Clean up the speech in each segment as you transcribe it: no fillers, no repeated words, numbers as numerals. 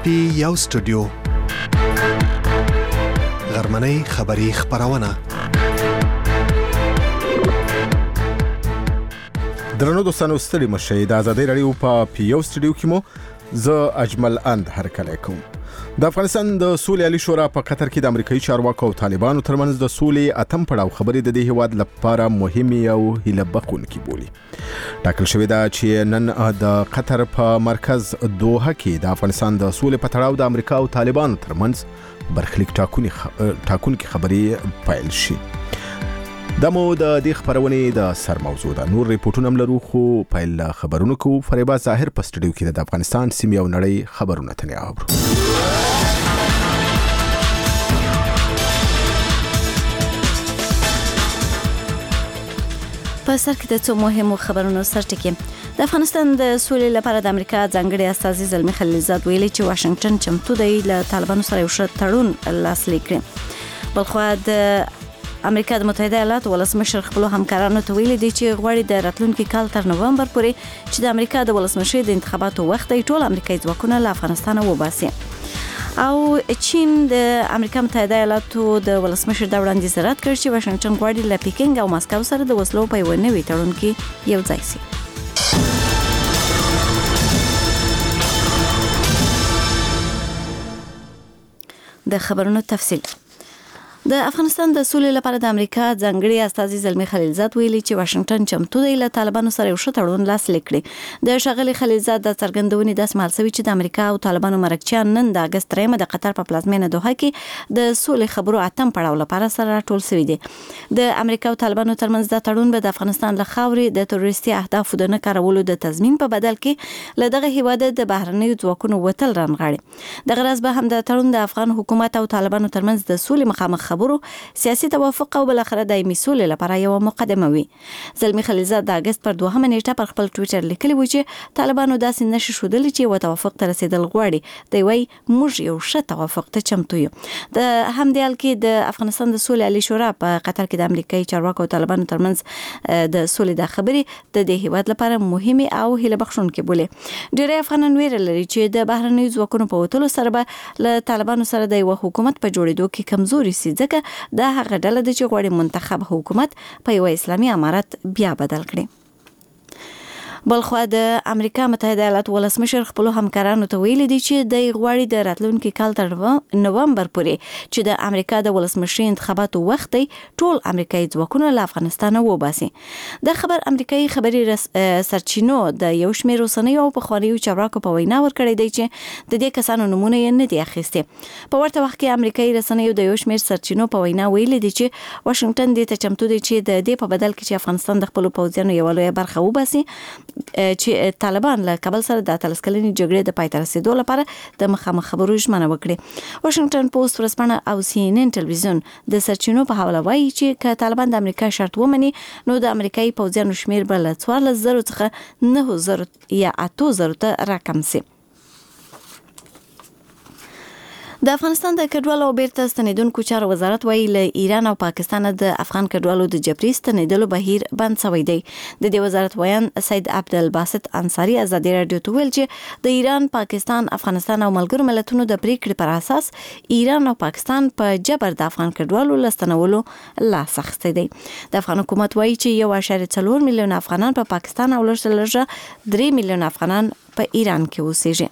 پی یو سټوډیو غرمنۍ خبری خبرونه درنو دوستانو ستړي مشه د ازادي رادیو په پی یو سټوډیو کې مو زه اجمل اند هرکلی کوم. د افغانستان د سولې عالی شورا په قطر کې د امریکایي چارواکو او طالبانو ترمنځ د سولې اتم پړاو خبرې د دې هیواد لپاره مهمه او هیله بخښونکې بولي. ټاکل شوې ده چې نن د قطر په مرکز دوحه کې د افغانستان د سولې په تړاو د امریکا او طالبانو ترمنځ برخلیک ټاکونکې خبرې پیل شي. دا مو د دې خبرونې د سر موضوع ده. نور ریپورټونه هم لرو خو پیل خبرونه کو فریبا ظاهر په سټوډیو کې د افغانستان سیمې او نړۍ خبرونه تنه اورو. په سر کې د څو مهمو خبرونو سرټکی. د افغانستان د سولې لپاره د امریکا ځانګړي استازي زلمی خلیلزاد ویلي چې واشنگټن چمتو دی له طالبانو سره یو ښه تړون لاسلیک کړي. بلخو د امریکا د متحده ایالاتو ولسمشر خپل همکارانو ته ویلي دی چې غواړي د راتلونکي کال تر نومبر پورې چې د امریکا د ولسمشر د انتخاباتو وخت دی ټول امریکایي ځواکونه له افغانستان وباسي. او چین د امریکا متحده ایالاتو د ولسمشر دا وړاندیز رد کړ چې واشنگټن غواړي له پیکینګ او ماسکو سره د وسلو په یو نوي تړون کې یو ځای شي. د خبرونو تفصیل. د افغانستان د سولې لپاره د امریکا ځانګړي استازي زلمی خلیلزاد ویلي چې واشنگټن چمتو دی له طالبانو سره یو ښه تړون لاسلیک کړي. د ښاغلي خلیلزاد د څرګندونې داسې مهال شوې چې د امریکا او طالبانو مرکچیان نن د اګست 3 د قطر په پلازمینه دوحه کې د سولې خبرو اتم پړاو لپاره سره راټول شوي دي. د امریکا او طالبانو ترمنځ د تړون به د افغانستان له خاورې د تروریستي اهدافو د نه کارولو د تضمین په بدل کې له دغه هیواد د بهرنیو ځواکونو وتل رانغاړي. دغه راز به هم د تړون د افغان حکومت او طالبانو ترمنځ د سولې مخامخ خبرو سیاسي توافق او بالاخره دایمي سولې لپاره یو مقدمه وي. زلمی خلیلزاد د اګست پر 2 نیټه پر خپل ټویټر لیکلی و چې طالبانو داسې نشي ښودلی چې یو توافق ته رسیدل غواړي. دوی وايي موږ یو ښه توافق ته چمتو یو. د همدې حال کې د افغانستان د سولې عالی شورا په قطر کې د امریکایي چارواکو او طالبانو ترمنځ د سولې د خبرې د دې هیواد لپاره مهمه او هیله بخښونکې بولي. ډېری افغانان ویره لري چې د بهرنیو ځواکونو په وتلو سره به له طالبانو سره د یو حکومت په جوړېدو کې کمزوري سي، ځکه دا هغه ډله ده چې غواړي منتخب حکومت په یو اسلامي امارت بیا بدل کړي. بلخو د امریکا متحده ایالاتو ولسمشر خپل همکارانو ته ویلي دی چې د غواړي د راتلونکي کال تر نومبر پورې چې د امریکا د ولسمشر انتخاباتو وخت دی ټول امریکایي ځواکونه له افغانستان وباسي. د خبر امریکایي خبري سرچینو د یو شمېر اوسنیو او پخوانیو چارواکو په وینا ورکړی دی چې د دې کسانو نمونه یې نه دي اخیستي. په ورته وخت کې امریکایي رسنیو د یو شمېر سرچینو په وینا ویلي دی چې واشنگټن دې ته چمتو دی چې د دې په بدل کې چې افغانستان د خپل پوځیانو یو لوی برخه وباسي چې طالبان له کابل سره د اتلسکلنې جګړې د پای ته رسیدو لپاره د مخامخ خبرو ژمنه وکړي. واشنگټن پوسټ ورځپاڼه او سی ان ان ټلویزیون د سرچینو په حواله وایي چې که طالبان د امریکا شرط ومني نو د امریکایي پوځیانو شمیر به له 14,000 څخه 9,000 یا 8,000 ته راکم شي. د افغانستان د کډوالو او بیرته ستنیدونکو چارو وزارت وایي له ایران او پاکستان د افغان کډوالو د جبري ستنیدلو بهیر بند شوی دی. د دې وزارت ویان سید عبدالباسط انصاری ازادي رادیو ته ویل چې د ایران، پاکستان، افغانستان او ملګرو ملتونو د پریکړې پر اساس ایران او پاکستان په جبر د افغان کډوالو لستنولو لاس اخیستی دی. د افغان حکومت وایي چې 1.4 میلیون افغانان په پاکستان او لږ 3 میلیون افغانان په ایران کې اوسېږي.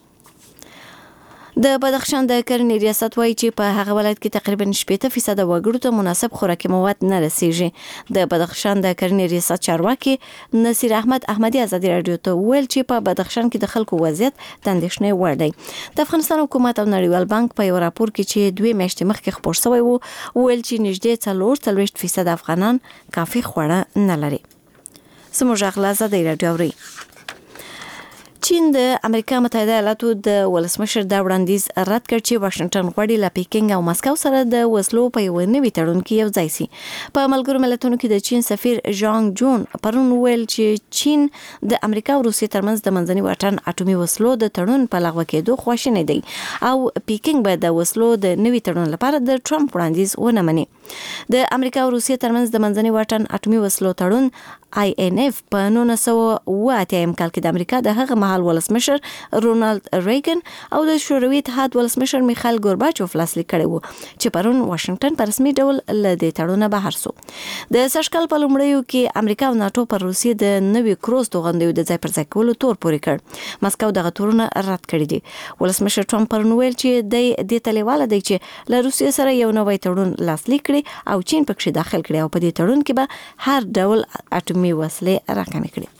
د بدخشان د کرنې ریاست وایي چې په هغه ولایت کې تقریبا 80% وګړو ته مناسب خوراکي مواد نه رسیږي. د بدخشان د کرنې ریاست چارواکي نصیر احمد احمدی ازادي رادیو ته ویل چې په بدخشان کې د خلکو وضعیت د اندېښنې وړ دی. د افغانستان حکومت او نړیوال بانک په یو راپور کې چې 2 میاشتې مخکې خپور شوی وو ویل چې نږدې 40% افغانان کافي خواړه نه لري. سمو ژغلا ازادي رادیو اوري. چین د امریکا متحده ایالاتو د ولسمشر دا وړاندیز رد کړ چې واشنگټن غواړي له پیکینګ او ماسکو سره د وسلو په یو نوي تړون کې یو ځای شي. په ملګرو ملتونو کې د چین سفیر ژانګ جون پرون ویل چې چین د امریکا او روسیې ترمنځ د منځني واټن اټومي وسلو د تړون په لغوه کېدو خواشینی دی او پیکینګ به د وسلو د نوي تړون لپاره د ټرمپ وړاندیز ونه مني. د امریکا او روسیې ترمنځ د منځني واټن اټومي وسلو تړون INF په 1988 کال کې د امریکا د هغه مهال ولسمشر رونالد ریګن او د شوروي اتحاد ولسمشر میخائیل گورباچوف لاسلیک کړی و چې پرون واشنگټن په رسمي ډول له دې تړونه بهر سو. د سږکال په لومړیو کې امریکا او ناتو پر روسیې د نوي کروز توغندیو د ځای پر ځای کولو تور پورې کړ. مسکو دغه تورونه رد کړی دي. ولسمشر ټرمپ پرون ویل چې د دې تلیواله دی چې له روسیې سره یو نوی تړون لاسلیک کړي او چین پکې داخل کړي او په دې تړون کې به هر ډول اټومي وسلې راکمې کړي.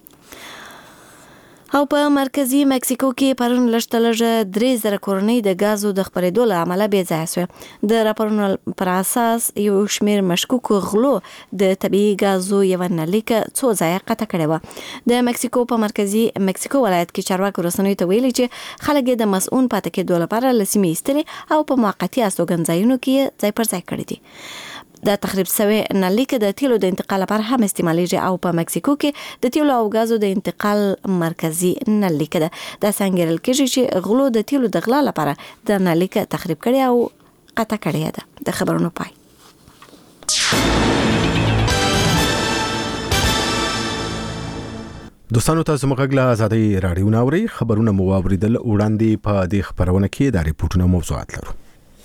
او په مرکزی مکسیکو کې پرون لږ 3000 کورنۍ د غازو د خپرېدو له امله بې ځایه شوې. د راپورونو پر اساس یو شمېر مشکوک غلو د طبیعي غازو یو نلیکه څو ځایه قطع کړې وه. د مکسیکو په مرکزی مکسیکو ولایت کې چارواکو رسنیو ته ویلي چې خلک د مسؤون پاتې کېدو لپاره له سیمې ایستلي او په موقتي استوګنځایونو کې ځای پر ځای کړي دي. د تخریب شوی نلیکه د تیلو د انتقال لپاره هم استعمالیږي او په مکسیکو کې د تیلو او غازو د انتقال مرکزی نلیکه ده. د څنګهرل کېږي چې غلو د تیلو د غلا لپاره د نلیکه تخریب کړي او قطع کړي ده. د خبرونو پای. دوستانو ته زموږ غږ آزادۍ رادیو ناوري خبرونه مو واوریدل. وړاندې په دې خبرونه کې د ریپورتونو موضوعات لرو.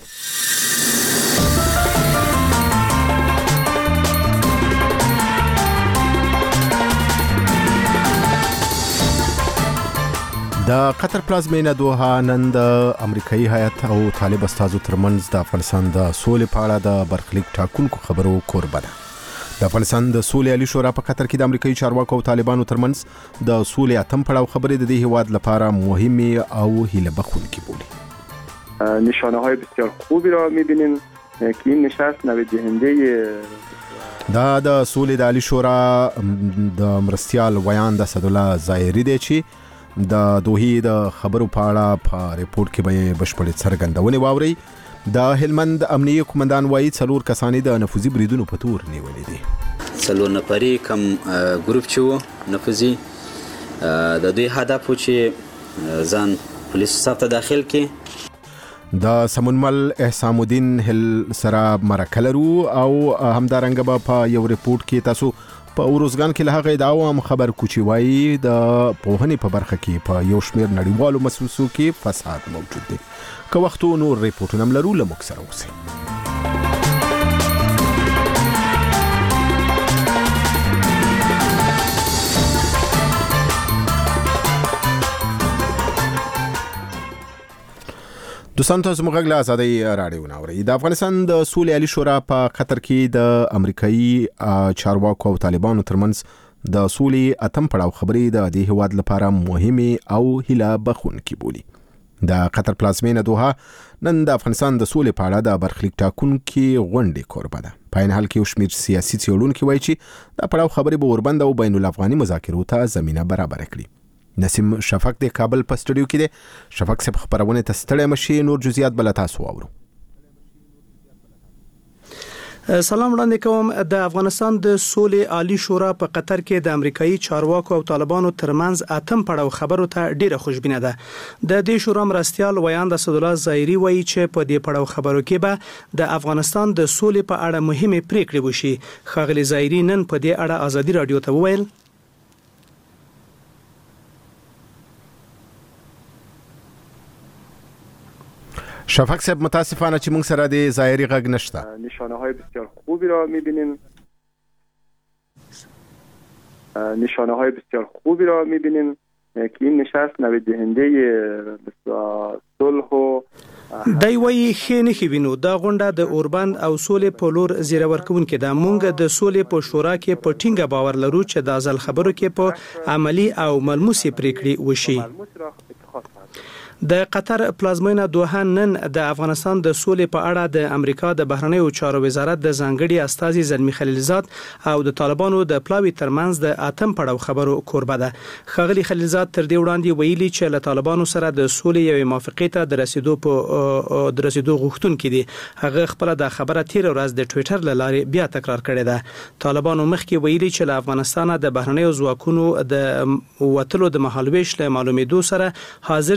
د قطر پلازمینه دوحه نن د امریکایي هیئت او طالب استازو ترمنځ د افغانستان د سولې په اړه د برخلیک ټاکونکو خبرو کوربه ده. د افغانستان د سولې عالی شورا په قطر کې د امریکایي چارواکو او طالبانو ترمنځ د سولې اتم پړاو خبرې د دې هیواد لپاره مهمه او هیله بخښونکې بولي. نشانه‌های بسیار خوبی را می‌بینیم که این نشست نویدیننده د سولې د عالی شورا د مرستیال ویان د اسدالله ظاهري دی چې د دوحې د خبرو په اړه په ریپورت کې به بشپړې څرګندونې واوري. د هلمند امنیه قومندان وایي 4 کسانې د نفوذي بریدونو په تور نیولې دي. 4 نفري کم ګروپ چې و نفوذي د دوی هدف و چې ځان پولیسو صف ته داخل کړي. د سمونمل احسام الدین هل سره مرکه لرو او همدارنګه به په یو ریپورت کې تاسو په اوروزګان کې له هغه ادعاو هم خبر کوچی وایي د پوهنې په برخه کې په یو شمېر نړیوالو مؤسسو کې فساد موجود دی. که وختو نور ریپورټونه هم لرو له موږ سره اوسئ. دوستان ته زموږ غږ آزادۍ رادیو ناوري. د افغانستان د سولې عالی شورا په قطر کې د امریکایي چارواکو او طالبانو ترمنځ د سولې اتم پړاو خبرې د دې هیواد لپاره مهمه او هیله بخښونکې بولي. د قطر پلازمینه دوحه نن د افغانستان د سولې په اړه د برخلیک ټاکونکې غونډې کوربه ده. په عین حال کې یو شمېر سیاسي څېړونکي وایي چې دا پړاو خبرې به وربند او بین الافغاني مذاکرو ته زمینه برابر کړي. نسیم شفق د کابل په سټوډیو کې دی. شفق صاحب خبرونه ته ستړی مشي، نور جزئیات بل تاسو واورو. سلام وړاندې کوم. د افغانستان د سولې عالی شورا په قطر کې د امریکایي چارواکو او طالبانو ترمنځ اتم پړاو خبرو ته ډیره خوشبینه ده. د دې شورا مرستیال ویان د اسدالله ظاهري وایي چې په دې پړاو خبرو کې به د افغانستان د سولې په اړه مهمه پریکړې وشي. ښاغلي ظاهري نن په دې اړه ازادي رادیو ته وویل شفق صاحب متاسفانه چې موږ سره د ظاهري غږ نشته. نشانه‌های بسیار خوبی را می‌بینیم که این نشست نویدیننده صلح و دای وی خې نه خېوینو. دا غونډه د اوربند او سولې په لور زیره ورکوونکې ده. مونږ د سولې په شورا کې په ټینګه باور لرو چې د ځل خبرو کې په عملی او ملموسې پریکړې وشي. د قطر پلازمینه دوحه نن د افغانستان د سولې په اړه د امریکا د بهرنیو چارو وزارت د ځانګړي استازي زلمی خلیلزاد او د طالبانو د پلاوی ترمنځ د اتم پړاو خبرو کوربه ده. ښاغلي خلیلزاد تر دې وړاندې ویلي چې له طالبانو سره د سولې یوې موافقې ته د رسیدو غوښتونکي دي. هغه خپل د خبره تیر ورځ د ټوئیټر له لارې بیا تکرار کړې ده. طالبانو مخکې ویلي چې له افغانستان د بهرنیو ځواکونو د وټلو د مهالويش له معلومېدو سره حاضر دي چې د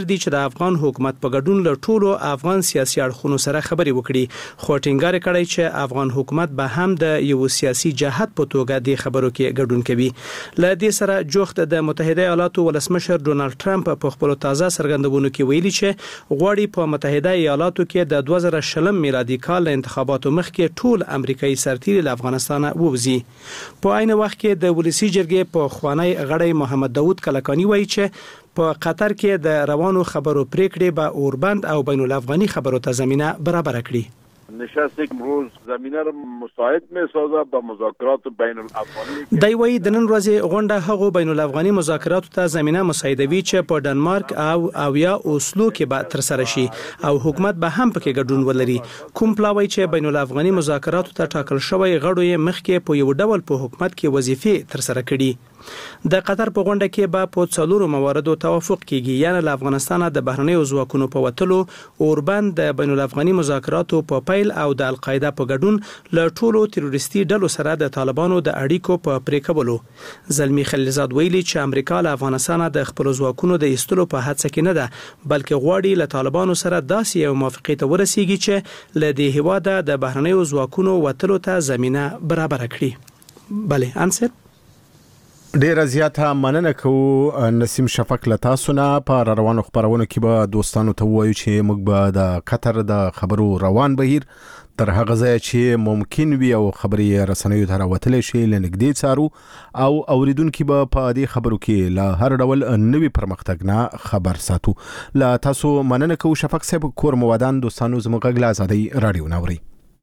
افغان حکومت په ګډون له ټولو افغان سیاسي اړخونو سره خبرې وکړي خو ټینګار کړی چې افغان حکومت به هم د یو سیاسي جهاد په توګه د خبرو کې ګډون کوي. له دې سره جوخت د متحده ایالاتو ولسمشر ډونالد ټرمپ په خپل تازه څرګندونو کې ویلي چې غواړي په متحده ایالاتو کې د 2020 میلادي کال انتخاباتو مخکې ټول امریکایي سرتیري له افغانستان ووځي. په عین وخت کې د ولسی جرګې په خوانی غړی محمد داوود کلکانی وایي چې په قطر کې د روانو خبرو پریکړې به اوربند او بین الافغاني خبرو ته زمینه برابر کړي. نشست امروز زمینه را مساعد می‌سازد به مذاکرات بین الافغانی. دی وایي د نن ورځې غونډه هغو بین الافغاني مذاکراتو ته زمینه مساعدوي چې په ډنمارک او یا اوسلو کې به تر سره شي او حکومت به هم پکې ګډون ولري. کوم پلاوی چې بین الافغاني مذاکراتو ته ټاکل شوی غړو یې مخکې په یو ډول په حکومت کې وظیفې تر سره کړي. د قطر په غونډه کې به په څلورو مواردو توافق کیږي، یعنی له افغانستان د بهرنیو ځواکونو په وتلو، اوربند د بین الافغاني مذاکراتو په پیل او د القاعده په ګډون له ټولو تروریستي ډلو سره د طالبانو د اړیکو په پرې کولو. زلمی خلیلزاد ویلي چې امریکا له افغانستان د خپل ځواکونو د ایستلو په هڅه کې نه ده، بلکې غواړي له طالبانو سره داسې یو موافقه ته ورسیږي چې له دې هیواده د بهرنیو ځواکونو وتلو ته زمینه برابر کړي. بله انصر ډیره زیاته مننه کوو نسیم شفق له تاسو نه. په روانو خبرونو کې به دوستانو ته وایو چې موږ به د قطر د خبرو روان بهیر تر هغه ځای چې ممکن وي او خبري رسنیو ته راوتلی شي لنږدې څارو او اوریدونکو به په دې خبرو کې له هر ډول نوي پرمختګ نه خبر ساتو. له تاسو مننه کوو شفق صاحب. کور موادان دوستانو زموږ غږ له آزادۍ رادیو نوري.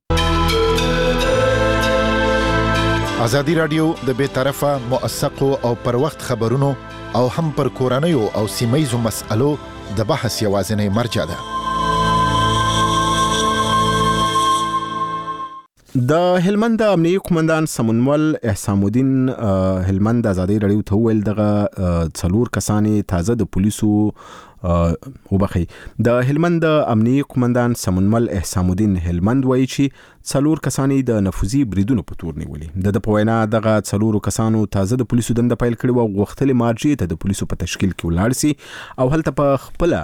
آزادی رادیو د بے طرفه موثقو او پر وخت خبرونو او هم پر کورنیو او سیمایزو مسألو د بحث یوازینی مرجع ده. د هلمند امنیه قومندان سمونول احسان الدین هلمند آزادی رادیو ته ویل دغه څلور کسانی تازه د پولیسو وبخي د هلمند امنیه قومندان سمونول احسان الدین هلمند وایي چې څلور کسانی د نفوذي بریدونو په تور نیولي. د په وینا دغه څلور کسانو تازه د پولیسو دنده پیل کړي او غوښتل مارجې ته د پولیسو په تشکیل کې ولاړ سي او هلته په خپل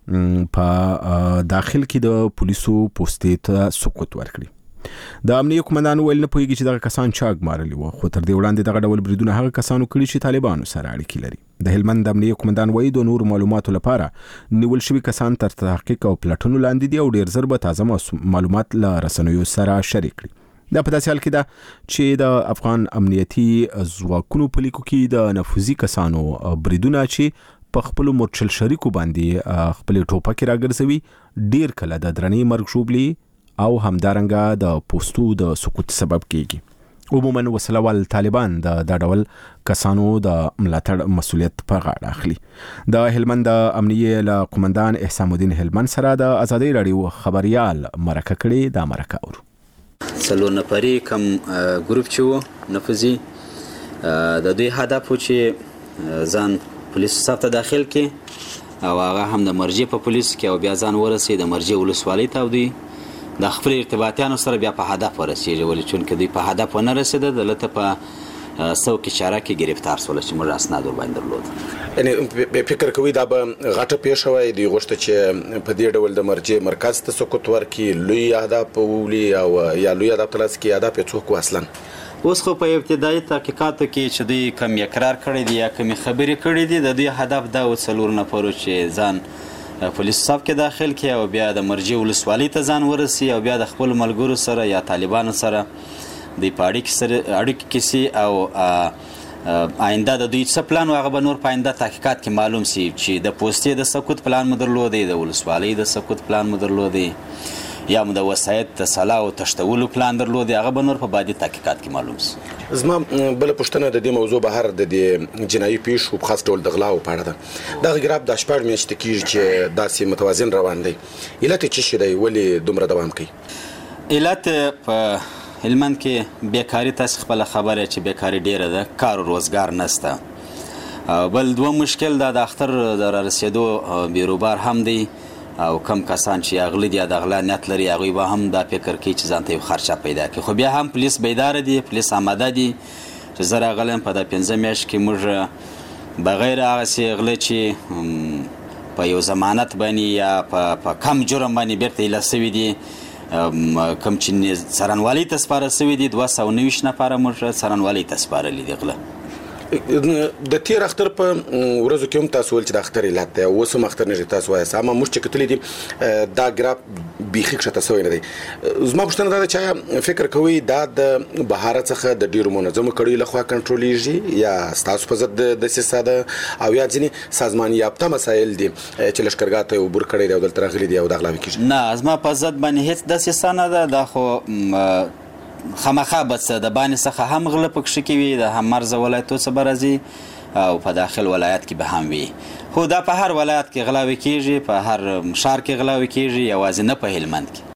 په داخل کې د پولیسو پوستې ته سقوط ورکړي. د امنیه قومندان ویل نه پوهیږي چې دغه کسان چا ګمارلي وو، خو تر دې وړاندې دغه ډول بریدونه هغه کسانو کړي چې طالبانو سره اړیکې لري. د هلمند امنیه قومندان وایي د نور معلوماتو لپاره نیول شوي کسان تر تحقیق او پلټنو لاندې دي او ډیر زر به تازه معلومات له رسنیو سره شریک کړي. دا په داسې حال کې ده چې د افغان امنیتي ځواکونو په لیکو کې د نفوذي کسانو بریدونه چې په خپل مرچل شریکو باندې خپل ټوپک راګرځوي ډیر کله د درنې مرګ شوبلي او همدارنګه د پوستو د سقوط سبب کیږي. عموما وسلوال طالبان د ډول کسانو د ملاتړ مسؤلیت په غاړه اخلي. د هلمند امنیه له قومندان احسان الدین هلمند سره د آزادۍ رادیو خبريال مرکه کړي. د مرکه اورو. څلور نفري کم ګروپ چې وو نفوذي د دوی هدف و چې ځان پولیس صف ته داخل کړي او هغه هم د مرجع په پولیس کې او بیا ځان ورسي د مرجع ولسوالۍ ته دوی د خپل ارتباطیانو سره بیا په هدف ورسیږي، ولې چونکه دوی په هدف ونه رسیده دلته په څوک چاره کې گرفتار شول چې موږ اسناد ورباندې درلود. یعنی فکر کوي دا به غټه پیښه وای دی غوښته چې په دې ډول د مرجع مرکز ته سقوط ورکړي لوی اهداف ولي او یا لوی اهداف تلاس کې اهداف څوک اصلا اوس خو په ابتدایي تحقیقاتو کې چې دوی کم اقرار کړی دی یا کم خبرې کړې دي د دوی هدف دا و څلور نفرو چې ځان پولیس صف کې داخل کې او بیا د مرجع ولسوالۍ ته ځان ورسي او بیا د خپل ملګرو سره یا طالبانو سره د اړیکې کې سي او آینده د دوی څه پلان هغه به نور په آینده تحقیقات کې معلوم سي چې د پوستې د سقوط پلان مو درلودی، د ولسوالۍ د سقوط پلان مو درلودی یا مو د وسایت د سلا او تشتولو پلان درلودی، هغه به نور په بعدي تحقیقات کې معلوم سي. زما بل پښتنه د دې موضوع بهر د جنایي پیښو په خاص ډول د غلاو په اړه ده. دا غراب د شپږ میاشتې کېږي چې داسې متوازن روان دی. علت څه شي دی ولې دومره دوام کوي؟ علت په هلمند کې بیکاری تاسو خپل خبره چې بیکاری ډیره ده، کار او روزګار نشته. بل دوه مشکل دا د اختر د رسیدو بیروبار هم دی او کم کسان چې اغلی دي د اغلا نیت لري هغوی به هم دا فکر کوي چې ځان ته یو خرچه پیدا کړي، خو بیا هم پولیس بیداره دي، پولیس آماده دي چې زه راغلی یم په دا 15 میاشت کې موږ بغیر هغسې غله چې په یو ضمانت باندې یا په کم جرم باندې بیرته ایله سوي دي. کوم چې څارنوالۍ ته سپاره سوي دي 229 نفره موږ څارنوالۍ ته سپارلي دي غله. د تیر اختر په ورځو کې هم تاسو ول چې د اختر علت دی اوس هم اختر نه تاسو وایي سم موږ چې کتلې دي دا ګراف بیخي کښته سوی نه دی. زما پوښتنه دا ده چې فکر کوئ دا د بهارت څخه د ډیرو منظمو کړیو لخوا کنټرولیږي یا ستاسو په ضد د دسیسه ده او یا ځینې سازمان یافته مسایل دي چې لښکرګاه ته عبور کړی دی او دلته راغلي دي او د غلاوې کېږي؟ نه زما په ضد باندې هېڅ دسیسه نه ده. دا خو خامخا به څه د بانې څخه هم غله پکښې کې وي د هم مرزه ولایتو څخه به راځي او په داخل ولایت کې به هم وي. خو دا په هر ولایت کې غلاوې کېږي، په هر ښار کې غلاوې کېږي، یوازې نه په هلمند کې.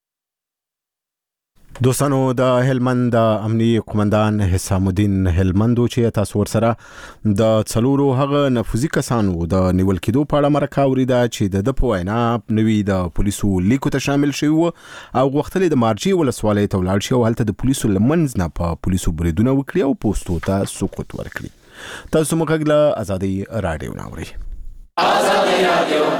دوستانو د هلمند د امني قومندان حسام الدین هلمندو چې تاسو ورسره د څلورو هغه نفوذي کسانو د نیول کېدو په اړه مرکه اوریده چې د په وینا نوي د پولیسو لیکو ته شامل شوي وو او غوښتل د مارجې ولسوالۍ ته ولاړ شي او هلته د پولیسو لمنځ نه په پولیسو بریدونه وکړي او پوستو ته سقوط ورکړي. تاسو موږ له آزادۍ رادیو ناوري. آزادۍ رادیو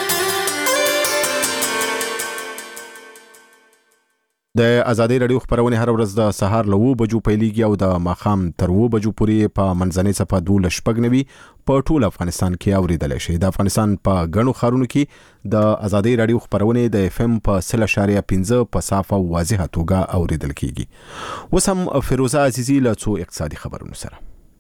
د آزادۍ رادیو خبرونه هر ورځ د سهار له 9 بجو پیلېږي او د ماښام تر 9 بجو پورې په منځنۍ صفحه 12 په ټول افغانستان کې اوریدل شي. د افغانستان په غنو خارونو کې د آزادۍ رادیو خبرونه د اف ام په 0.5 په صافه او واضحه توګه اوریدل کیږي. اوس هم فیروزه عزیزی له څو اقتصادي خبرونو سره.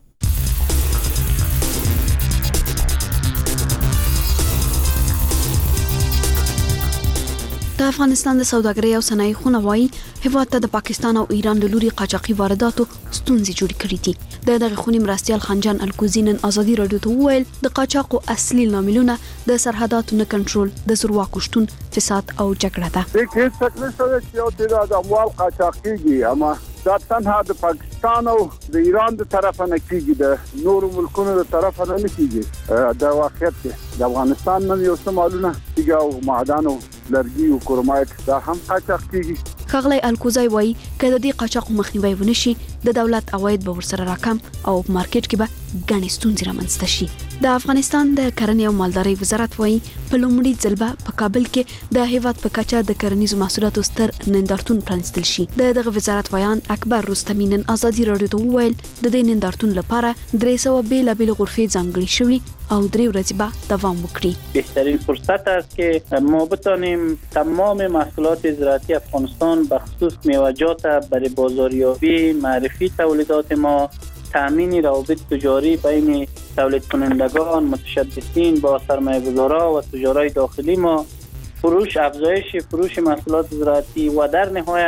د افغانستان د سوداګرۍ او صنایع خونه وايي هیواد ته د پاکستان او ایران د لوري قاچاقي وارداتو ستونزې جوړې کړې دي. دغه خونې مرستیال خنجان الکوزی نن آزادۍ رادیو ته وویل د قاچاقو اصلي لاملونه د سرحداتو نه کنټرول، د زورواکو شتون، فساد او جګړه ده. هیڅ تکلیف نشته چې یو تعداد اموال قاچاق کیږي، اما دا تنها د پاکستان او د ایران د طرفه نه کیږي، د نورو ملکونو د طرفه نه کیږي. دا واقعیت دی. د افغانستان نن یو څه مالونه کیږي او معدن او لرګي او کرومایټ دا هم قاچاق کیږي. ښاغلی الکوزی وایي که د دې قاچاقو مخنیوی ونشي د دولت عواید به ورسره راکم او په مارکیټ کې به ګڼې ستونزې رامنځته شي. د افغانستان د کرنې او مالدارۍ وزارت وایي په لومړي ځل به په کابل کې د هیواد په کچه د کرنیزو محصولاتو ستر نندارتون پرانیستل شي. دغه وزارت ویان اکبر رستمی نن آزادۍ رادیو ته وویل د دې نندارتون لپاره 300 بېلابېلې غرفې ځانګړې شوي او 3 ورځې به دوام وکړي. بهترین فرصت است که ما بتانیم تمام محصولات زراعتی افغانستان به خصوص میوه‌جات برای بازاریابی، معرفی تولیدات ما، تامین روابط تجاری بین تولید کنندگان، متشبثین با سرمایه‌گذاران و تجارای داخلی ما، فروش، افزایش فروش محصولات زراعتی و در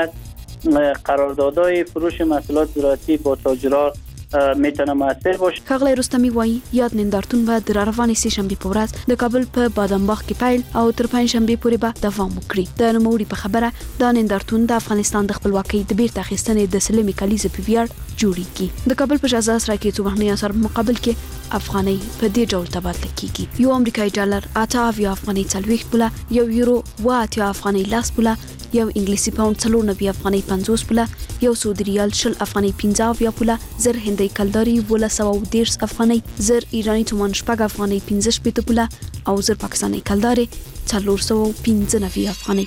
نهایت قراردادهای فروش محصولات زراعتی با تاجران میتونه موثر باشه. ښاغلی رستمی وایي یاد نندارتون به د راروانې سه‌شنبې په ورځ د کابل په بادامباغ کې پیل او تر پنجشنبې پورې به دوام وکړي. د نوموړي په خبره دا نندارتون د افغانستان د خپلواکۍ د بیرته اخیستنې د سلمې کلیزې په ویاړ جوړیږي. د کابل په شاه سرای کې څو بهرني اسعار په مقابل کې افغانۍ په دې ډول تبادله کیږي. یو امریکایي ډالر 8 افغانۍ 40 پوله، یو یورو 8 افغانۍ 10 پوله، یو انګلیسي پاوند 94 افغانۍ 50 پوله، یو سعودي ریال 20 افغانۍ 15 پوله، زر هندۍ کلداري 1210 افغانۍ، زر ایرانی تومان 6 افغانۍ 15 پوله او زر پاکستاني کلداري 415 افغانۍ.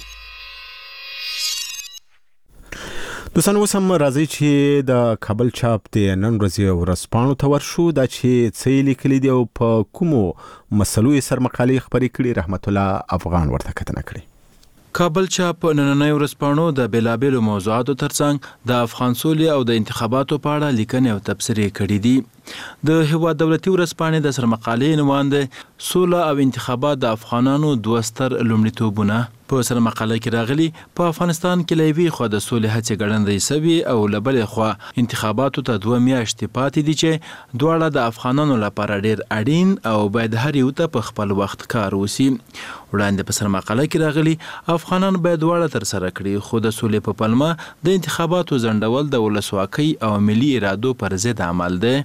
دوستان اوس هم راځي چې د کابل چاپ د نن ورځې ورځپاڼو ته ورشو دا چې څه لیکلي دي او په کومو مسلو یې سرمقالې خبرې کړي. رحمت الله افغان ورته کتنه کړې. کابل چاپ نننۍ ورځپاڼو د بیلابېلو موضوعاتو ترڅنګ د افغان سولې او د انتخاباتو په اړه لیکنې او تبصرې کړې دي. د هیواد دولتي ورځپاڼې د سرمقالې عنوان دی سوله او انتخابات د افغانانو دوه ستر لومړیتوبونه. په سرمقاله کې راغلي په افغانستان کې له یوې خوا د سولې هڅې ګړندۍ سوي او له بلې خوا انتخاباتو ته 2 میاشتې پاتې دي چې دواړه د افغانانو لپاره ډېر اړین او باید هر یو ته په خپل وخت کار وشي. وړاندې په سرمقاله کې راغلي افغانان باید دواړه ترسره کړي، خو د سولې په پلمه د انتخاباتو ځنډول د ولسواکۍ او ملي ارادو پر ضد عمل دی.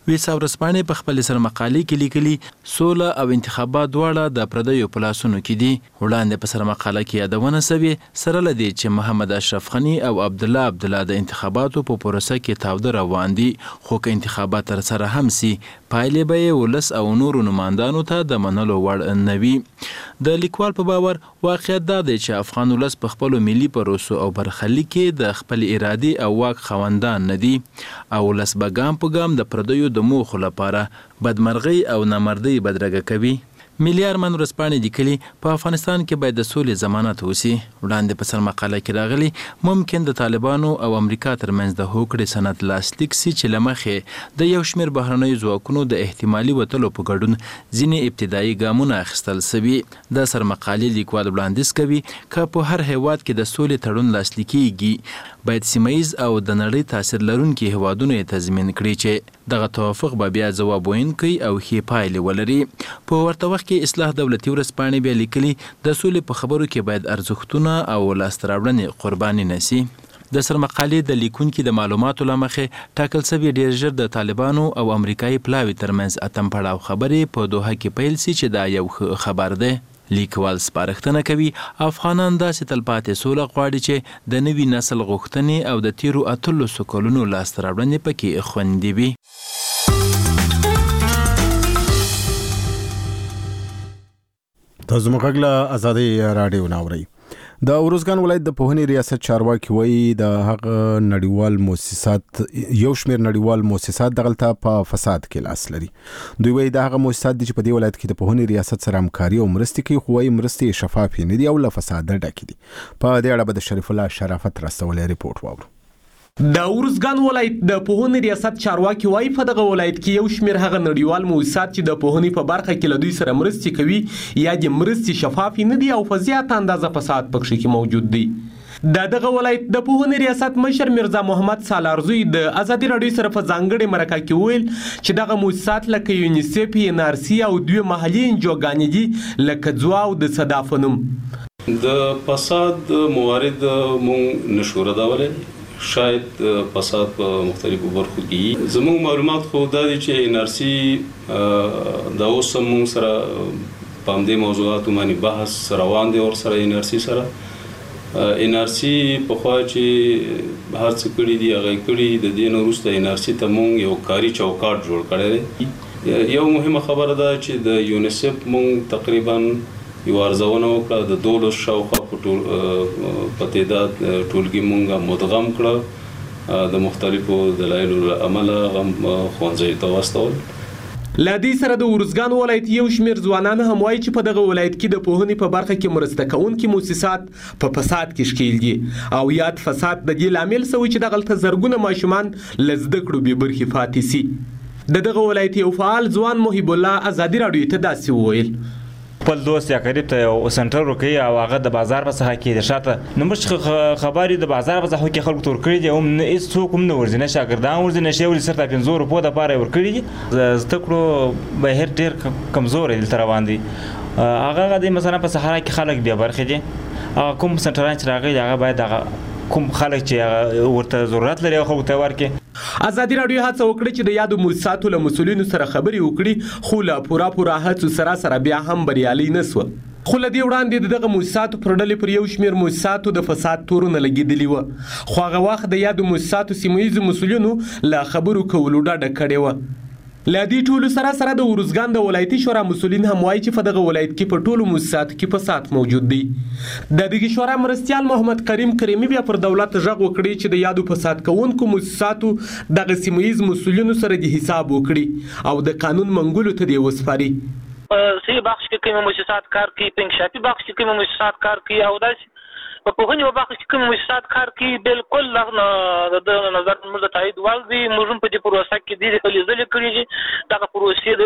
ویسا ورځپاڼې په خپل سرمقالې کې لیکلي سوله او انتخابات دواړه د پردیو په لاسونو کې دي. وړاندې په سرمقاله کې یادونه شوې سره له دې چې محمد اشرف غني او عبدالله د انتخاباتو په پروسه کې تاوده روان دي، خو که انتخابات تر سره هم سي پایلې به یې ولس او نورو نمایندانو ته د منلو وړ نه وي. د لیکوال په باور واقعیت دا دی چې افغان ولس په خپلو ملي پروسو او برخلیک کې د خپل ارادې او واک خوندان نه دي او ولس به ګام په ګام د پردیو د موخو لپاره بدمرغۍ او نامردۍ بدرګه کوي. ملي ارمان ورځپاڼې لیکلي په افغانستان کې باید د سولې ضمانت وشي. وړاندې په سرمقاله کې راغلي ممکن د طالبانو او امریکا ترمنځ د هوکړې سند لاسلیک سي چې له مخې د یو شمېر بهرنیو ځواکونو د احتمالي وتلو په ګډون ځینې ابتدایي ګامونه اخیستل سوي. د سرمقالې لیکوال وړاندیز کوي که په هر هیواد کې د سولې تړون لاسلیکیږي باید سیمه ییز او د نړۍ تاثیر لرونکي هیوادونه یې تضمین کړي چې دغه توافق به بیا ځواب ویونکی او ښې پایلې ولري. په ورته وخت کې اصلاح دولتي ورځپاڼې بیا لیکلي د سولې په خبرو کې باید ارزښتونه او لاسته راوړنې قرباني نه سي. د سرمقالې د لیکونکي د معلوماتو له مخې ټاکل سوي ډېر ژر د طالبانو او امریکایي پلاوي ترمنځ اتم پړاو خبرې په دوحه کې پیل سي چې دا یو خبر دی. لیکوال سپارښتنه کوي افغانان داسې تلپاتې سوله غواړي چې د نوي نسل غوښتنې او د تیرو 18 کلونو لاسته راوړنې پکې خوندي وي. تاسو موږ له آزادي رادیو ناوړئ. د اروزګان ولایت د پوهنې ریاست چارواکي وایي د هغه نړیوال مؤسسات یو شمېر نړیوال مؤسسات دغلته په فساد کې لاس لري. دوی وایي د هغه مؤسسات دي چې په دې ولایت کې د پوهنې ریاست سره همکاري او مرستې کوي، خو وایي مرستې شفافې نه دي او له فساده ډکې دي. په دې اړه به د شریف الله شرافت راستولی ریپورت واورو. د اروزګان ولایت د پوهنې ریاست چارواکي وایي په دغه ولایت کې یو شمېر هغه نړیوال مؤسسات چې د پوهنې په برخه کې له دوی سره مرستې کوي یا د مرستې شفافې نه دي او په زیاته اندازه فساد پکښې کې موجود دی. د دغه ولایت د پوهنې ریاست مشر مرزا محمد سالارزوی د آزادي راډیو سره په ځانګړې مرکه کې ویل چې دغه مؤسسات لکه یونیسف، NRC او دوی محلي انجوګانې دي لکه ځوا او د صداف په نوم. د فساد موارد مونږ نشو ردولی، شاید فساد په مختلفو برخو کې زموږ معلومات خو دا دي چې NRC دا اوس هم موږ سره په همدې موضوعاتو باندې بحث روان دی ورسره NRC سره. NRC پخوا چې هر څه کړي دي هغه کړي، د دې نه وروسته NRC ته موږ یو کاري چوکاټ جوړ کړی دی. یو مهمه خبره ده چې د یونیسف موږ تقریبا یو ارزونه وکړه د 12 شاوخوا په تعداد ټولګي مونږه مدغم کړه د مختلفو دلایلو له امله غم ښوونځیو ته واستول. له دې سره د اروزګان ولایت یو شمېر ځوانان هم وایي چې په دغه ولایت کې د پوهنې په برخه کې مرسته کوونکي مؤسسات په فساد کې ښکېل دي او یاد فساد د دې لامل شوی چې دغلته زرګونه ماشومان له زده کړو بې برخې پاتې سي. د دغه ولایت یو فعال ځوان محب الله آزادي راډیو ته داسې وویل: خپل دوست یا قریب ته یو سنټر ورکوي او هغه د بازار په څخه کې د شاته نو موږ خبرې د بازار په څخه کې خلکو تور کړي دي، هم هیڅ څوک هم نه ورځي، نه شاګردان ورځي، نه شی ورځي، صرف 500 روپو دپاره یې ورکړي دي. زده کړو بهیر ډېر کمزوری دلته روان دي. هغه د مثلا په صحرا کې خلک بیا برخې دي، هغه کوم سنټران چې راغلي هغه باید هغه کوم خلک چې ورته ضرورت لري خلکو ته ورکړي. آزادي راډیو هڅه وکړه چې د یادو مؤسساتو له مسؤلینو سره خبرې وکړي، خو له پوره هڅو سره بیا هم بریالي نه سوه. خو له دې وړاندې دغه مؤسساتو پر ډلې پر یو شمېر مؤسساتو د فساد تورونه لګېدلي وه، خو هغه وخت د یادو مؤسساتو سیمه ییزو مسؤلینو له خبرو کولو ډډه کړې وه. له دې ټولو سره د اروزګان د ولایتي شورا مسؤلین هم وایي چې په دغه ولایت کې په ټولو مؤسساتو کې فساد موجود دی. د دغه شورا مرستیال محمد کریم کریمي بیا پر دولت غږ وکړي چې د یادو فساد کوونکو مؤسساتو دغه سیمه ییز مسؤلینو سره د حساب وکړي او د قانون منګولو ته دې وسپاري. صحیح بخش کې کوم مؤسسات کار کوي، په انکشافي بخش کې کوم مؤسسات کار کوي او داسې په پوهنې په بخش کې کوم مؤسسات کار کوي، بالکل د نظر موږ د تایید وړ دي. موږ هم په دې پروسه کې ډېرې هلې ځلې کړي چې دغه پروسې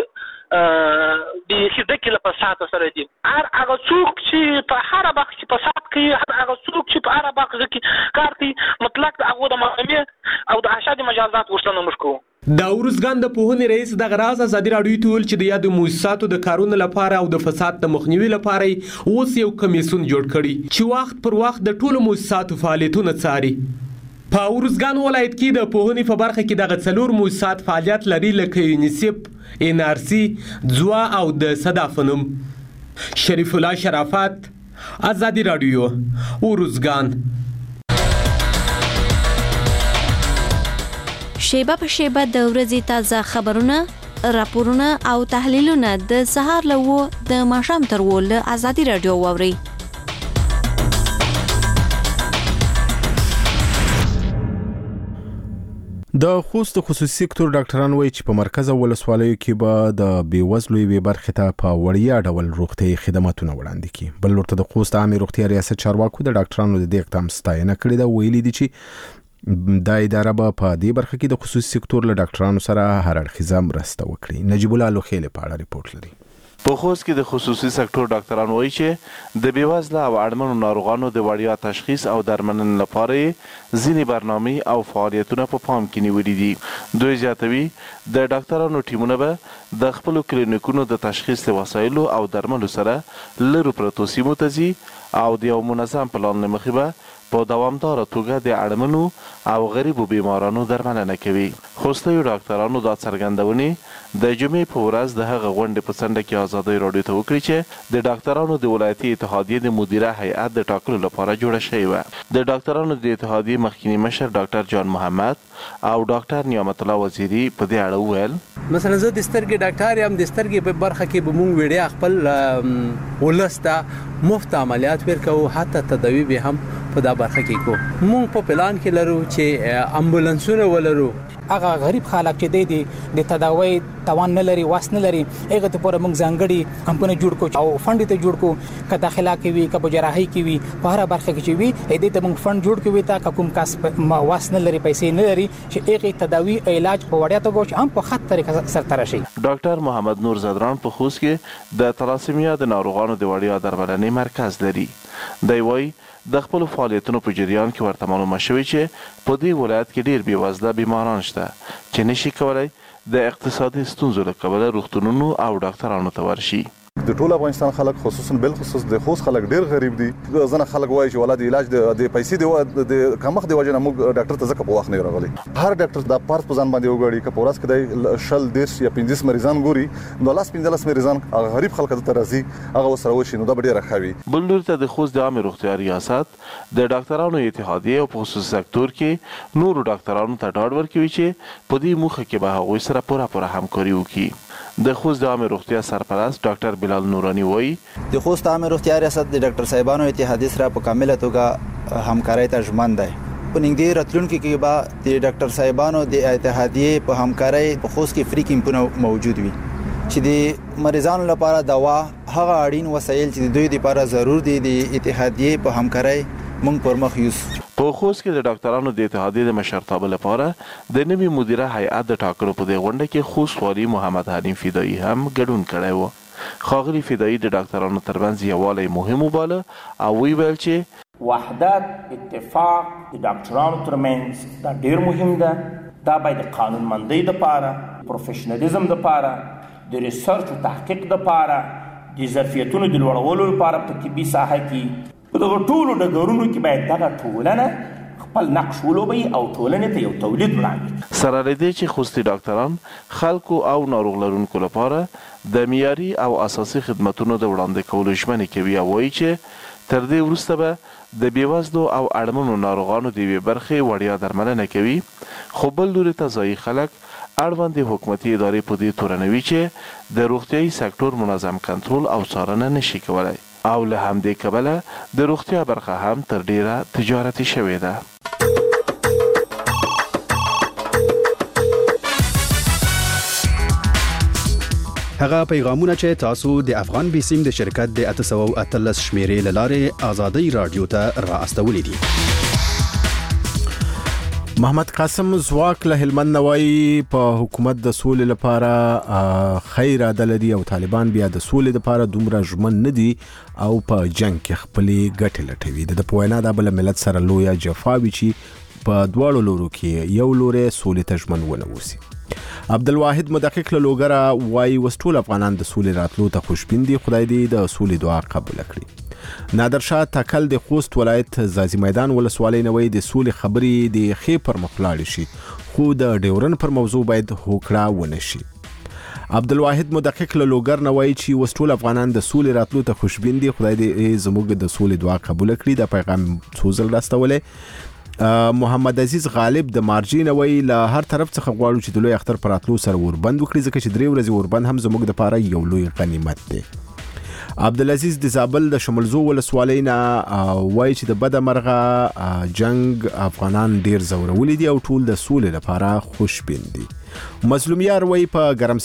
د ډکې له فساد سره دي. هر هغه څوک چې په هره بخش کې فساد کوي، هر هغه څوک چې په هره بخش کې کار کوي، مطلق د هغو د محکمې او د اشد مجازات غوښتنه موږ کوو. د اروزګان د پوهنې رئیس دغه راز آزادي راډیو ته ویل چې د یادو مؤسساتو د کارونو لپاره او د فساد د مخنیوي لپاره اوس یو کمیسیون جوړ کړي چې وخت پر وخت د ټولو مؤسساتو فعالیتونه څاري. په ارزګان ولایت کې د پوهنې په برخه کې دغه 4 موسسات فعالیت لري لکه یونیسف، NRC، ځوا او د صدف نوم. شریف الله شرافت، آزادی رادیو، ارزګان. شیبه په شیبه د ورځې تازه خبرونه، راپورونه او تحلیلونه د سهار له 9 د ماښام تر 10 له آزادي رادیو واورئ. د خوست خصوصي سکتور ډاکټران وایي چې په مرکز او ولسوالیو کې به د بیوزلو یوې برخې ته په وړیا ډول روغتیايي خدماتونه وړاندې کړي. بل ورته د خوست عامې روغتیا ریاست چارواکو د ډاکټرانو د دې اقدام ستاینه کړې ده. ویلي دي چې دا اداره به په دې برخه کې د خصوصي سکتور له ډاکټرانو سره هر اړخیزه مرسته وکړي. نجیب الله لوخیل په اړه ریپورت لري. په خوست کې د خصوصي سکتور ډاکټران وایي چې د بیوزله او اړمنو ناروغانو د وړیا تشخیص او درملنې لپاره ځینې برنامې او فعالیتونه په پام کې نیولي دي. دوی زیاتوي د ډاکټرانو ټیمونه به د خپلو کلینیکونو د تشخیص له وسایلو او درملو سره لرو پرتو سیمو ته ځي او د یو منظم پلان له مخې به په دوامداره توګه د اړمنو او غریبو بیمارانو درملنه کوي. خوستي ډاکټرانو دا څرګندونې د جمعې په ورځ د هغه غونډې په څنډه کې آزادۍ راډیو ته وکړي چې د ډاکټرانو د ولایتي اتحادیې د مدیره هیئت د ټاکلو لپاره جوړه شوې وه. د ډاکټرانو د اتحادیې مخکینی مشر ډاکټر جان محمد او ډاکټر نعمت الله وزیری په دې اړه وویل، مثلا زه د سترګې ډاکټر یم، د سترګې په برخه کې به مونږ وړیا خپل ولسته مفت عملیات ورکوو، حتی تداوی به هم په دا برخه کې کو. مونږ په پلان کې لرو چې امبولانسونه ولرو. هغه غریب خلک چې د تداوی توان نه لري، واس نه لري، هغه ته پر موږ ځانګړي کمپنی جوړ کو او فند ته جوړ کو، که داخله کې وي، که جراحي کې وي، په هر برخه کې چې وي دې ته موږ فند جوړ کوي تا کوم کس واس نه لري، پیسې نه لري چې هغه تداوی علاج په وړیا توګه هم په خط طریقه سرته راشي. ډاکټر محمد نور زدران په خوست کې د تلاسیمیا د ناروغانو د وړیا درملنې مرکز لري. دی وايي د خپل فعالیتونو په جریان کې ورته معلومه شوې چې په دې ولایت کې ډیر بیوزله بیماران شته چې نشي کولای د اقتصادي ستونزو له کبله روغتونونو او ډاکټرانو ته ورشي. د ټول افغانستان خلک خصوصا بالخصوص د خوست خلک ډیر غریب دي. ځنه خلک وایي چې ولادي علاج د پیسې د کمښت دی وجه نه موږ ډاکټر ته ځکه په وخت نه راغلي. هر ډاکټر د پارس په ځان باندې وګړي که په ورځ کې د شل دیرش یا 15 مریضان ګوري، نو لاس 15 مریضان هغه غریب خلک ته راځي، هغه وسره وشي، نو دا ډیر ښه وي. بل لور ته د خوست د عامې روغتیا ریاست د ډاکټرانو اتحادیې او په خصوصي سکتور کې نورو ډاکټرانو ته ډاډ ورکوي چې په دې موخه کې به هغوی سره پوره همکاري وکړي. د خوست د عامې روغتیا سرپرست ډاکټر بلال نورانی وایي د خوست عامې روغتیا ریاست د ډاکټر صاحبانو اتحادیې سره په کامله توګه همکارۍ ته ژمن دی. په نږدې راتلونکي کې به د ډاکټر صاحبانو د اتحادیې په همکارۍ په خوست کې فری کیمپونه موجود وي چې د مریضانو لپاره دوا هغه اړین وسایل چې دوی لپاره ضرور دي د اتحادیې په همکارۍ موږ پر مخ یوسو. په خوست کې د ډاکټرانو د اتحادیې د مشرتابه لپاره د نوي مدیره هیئت د ټاکلو په دې غونډه کې خوست والي محمد حنیف فدایي هم ګډون کړی و. ښاغلي فدایي د ډاکټرانو ترمنځ یووالی مهم وباله او ویل چې وحدت، اتفاق د ډاکټرانو ترمنځ دا ډیر مهم ده. دا باید د قانونمندۍ دپاره، پروفیشنالیزم دپاره، د ریسرچ او تحقیق دپاره، د ظرفیتونو د لوړولو لپاره په طبي ساحه کې په دغه ټولو ډګرونو کې باید دغه ټولنه خپل نقش ولوبوي او ټولنې ته یو تولید وړاندې کړي. سره له دې چې خوستي ډاکټران خلکو او ناروغ لرونکو لپاره د معیاري او اساسي خدماتونو د وړاندې کولو ژمنې کوي او وایي چې تر دې وروسته به د بیوزلو او اړمنو ناروغانو د یوې برخې وړیا درملنه کوي. خو بل لوري ته ځایي خلک اړوندې حکومتي ادارې په دې تورنوي چې د روغتیايي سکتور منظم کنټرول او څارنه نشي کولای او له همدې کبله د روغتیا برخه هم تر ډیره تجارتي شوې ده. هغه پیغامونه چې تاسو د افغان بیسیم د شرکت د 813 شمیرې لاره آزادۍ رادیو ته را استولې دي. محمد قاسم زواک له هلمند نوای په حکومت د سولې لپاره خیر عدالت او طالبان بیا د سولې لپاره دومره ژمن نه دي او په جنگ کې خپلې ګټې لټوي. د پوینا د بل ملت سره لوی جفاوي چې په دواړو لورو کې یو لوري سولې ته ژمن ونه وسی. عبدالواحد مدقق له لوګرا وای وستول افغانان د سولې راتلو ته خوشبین دي. خدای دې د سولې دعا قبول کړي. نادر شاه تکل د خوست ولایت زازی میدان ولسوالۍ نوې د سولې خبرې د خې پر مخ لاړې شي خو د ډیورن پر موضوع باید هوکړه ونه شي. عبدالواحد مدقق له لوګر نه وایي چې اوس ټول افغانان د سولې راتلو ته خوشبین دي. خدای دې زموږ د سولې دعا قبول کړي. د پیغام څو ځل راستولی. محمد عزیز غالب د مارجین وی له هر طرف څخه غواړو چې د لوی اختر پر راتلو سره وربند وکړي ځکه چې 3 ورځې وربند هم زموږ د پاره یو لوی غنیمت دی. عبدالعزیز د زابل د شملزو ولسوالۍ نه وایي چې د بده مرغه جنگ افغانان ډیر زورولي دي او ټول د سولې لپاره خوشبین دي. مظلوم یار وایي په ګرم